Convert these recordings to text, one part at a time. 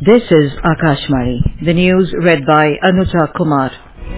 This is Akashvani. The news read by Anuja Kumar.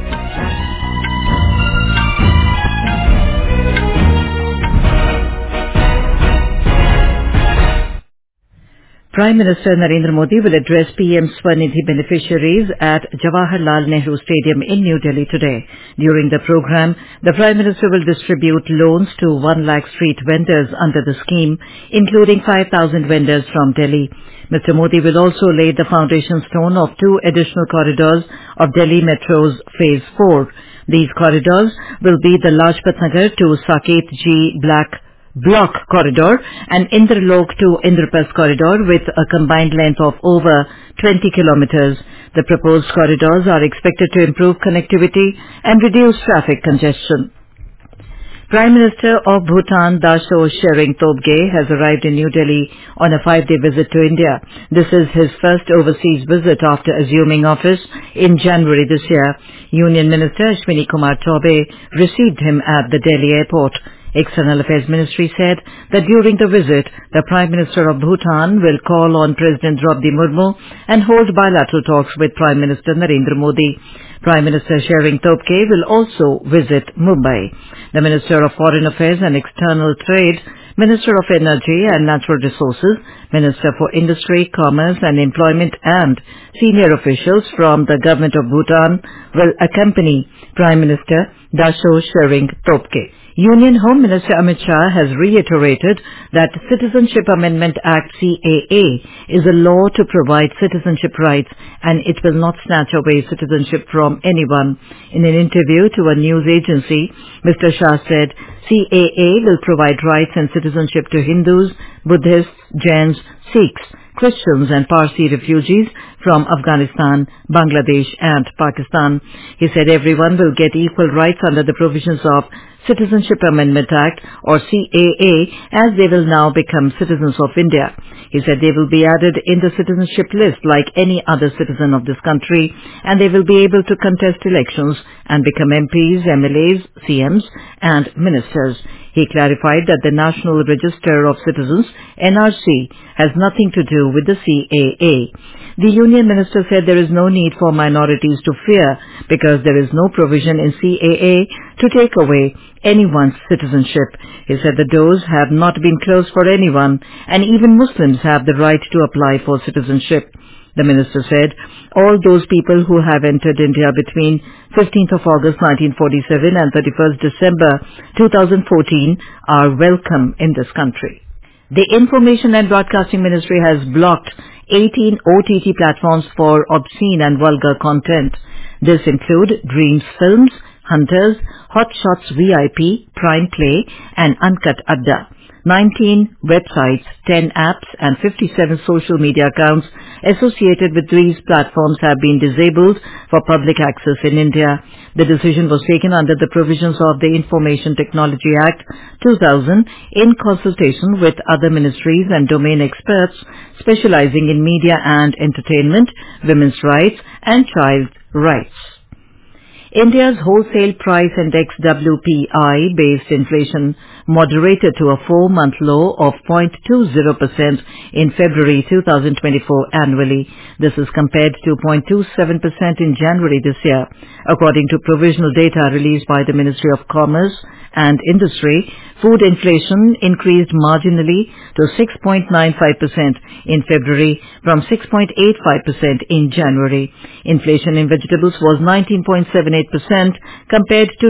Prime Minister Narendra Modi will address PM Swanidhi beneficiaries at Jawaharlal Nehru Stadium in New Delhi today. During the program, the Prime Minister will distribute loans to 1 lakh street vendors under the scheme, including 5,000 vendors from Delhi. Mr. Modi will also lay the foundation stone of 2 additional corridors of Delhi Metro's Phase 4. These corridors will be the Lajpat Nagar to Saket G Block Corridor and Indralok to Indraprasth Corridor with a combined length of over 20 kilometers. The proposed corridors are expected to improve connectivity and reduce traffic congestion. Prime Minister of Bhutan, Dasho Shering Tobgay, has arrived in New Delhi on a 5-day visit to India. This is his first overseas visit after assuming office in January this year. Union Minister Ashwini Kumar Choubey received him at the Delhi airport. External Affairs Ministry said that during the visit, the Prime Minister of Bhutan will call on President Draupadi Murmu and hold bilateral talks with Prime Minister Narendra Modi. Prime Minister Shering Tobgay will also visit Mumbai. The Minister of Foreign Affairs and External Trade, Minister of Energy and Natural Resources, Minister for Industry, Commerce and Employment and senior officials from the Government of Bhutan will accompany Prime Minister Dasho Shering Tobgay. Union Home Minister Amit Shah has reiterated that Citizenship Amendment Act CAA is a law to provide citizenship rights and it will not snatch away citizenship from anyone. In an interview to a news agency, Mr. Shah said CAA will provide rights and citizenship to Hindus, Buddhists, Jains, Sikhs, Christians and Parsi refugees from Afghanistan, Bangladesh and Pakistan. He said everyone will get equal rights under the provisions of Citizenship Amendment Act or CAA as they will now become citizens of India. He said they will be added in the citizenship list like any other citizen of this country and they will be able to contest elections and become MPs, MLAs, CMs and ministers. He clarified that the National Register of Citizens, NRC, has nothing to do with the CAA. The Union Minister said there is no need for minorities to fear because there is no provision in CAA to take away anyone's citizenship. He said the doors have not been closed for anyone and even Muslims have the right to apply for citizenship. The minister said all those people who have entered India between 15th of August 1947 and 31st December 2014 are welcome in this country. The Information and Broadcasting Ministry has blocked 18 OTT platforms for obscene and vulgar content. This include Dreams Films, Hunters, Hot Shots VIP, Prime Play and Uncut Adda. 19 websites, 10 apps and 57 social media accounts associated with these platforms have been disabled for public access in India. The decision was taken under the provisions of the Information Technology Act 2000 in consultation with other ministries and domain experts specializing in media and entertainment, women's rights and child rights. India's wholesale price index WPI-based inflation moderated to a 4-month low of 0.20% in February 2024 annually. This is compared to 0.27% in January this year. According to provisional data released by the Ministry of Commerce and Industry, food inflation increased marginally to 6.95% in February from 6.85% in January. Inflation in vegetables was 19.78% compared to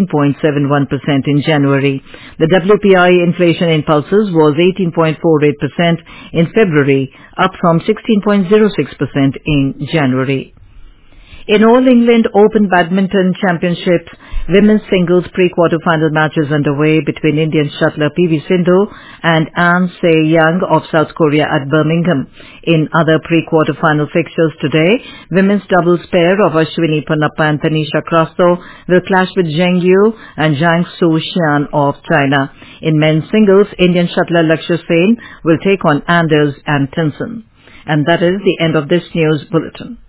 19.71% in January. The WPI inflation in pulses was 18.48% in February, up from 16.06% in January. In All England Open Badminton Championship, women's singles pre-quarter-final matches underway between Indian shuttler PV Sindhu and Ahn Se-young of South Korea at Birmingham. In other pre-quarter-final fixtures today, women's doubles pair of Ashwini Ponnappa and Tanisha Crasto will clash with Zheng Yu and Zhang Su-xian of China. In men's singles, Indian shuttler Lakshya Sen will take on Anders and Tinson. And that is the end of this news bulletin.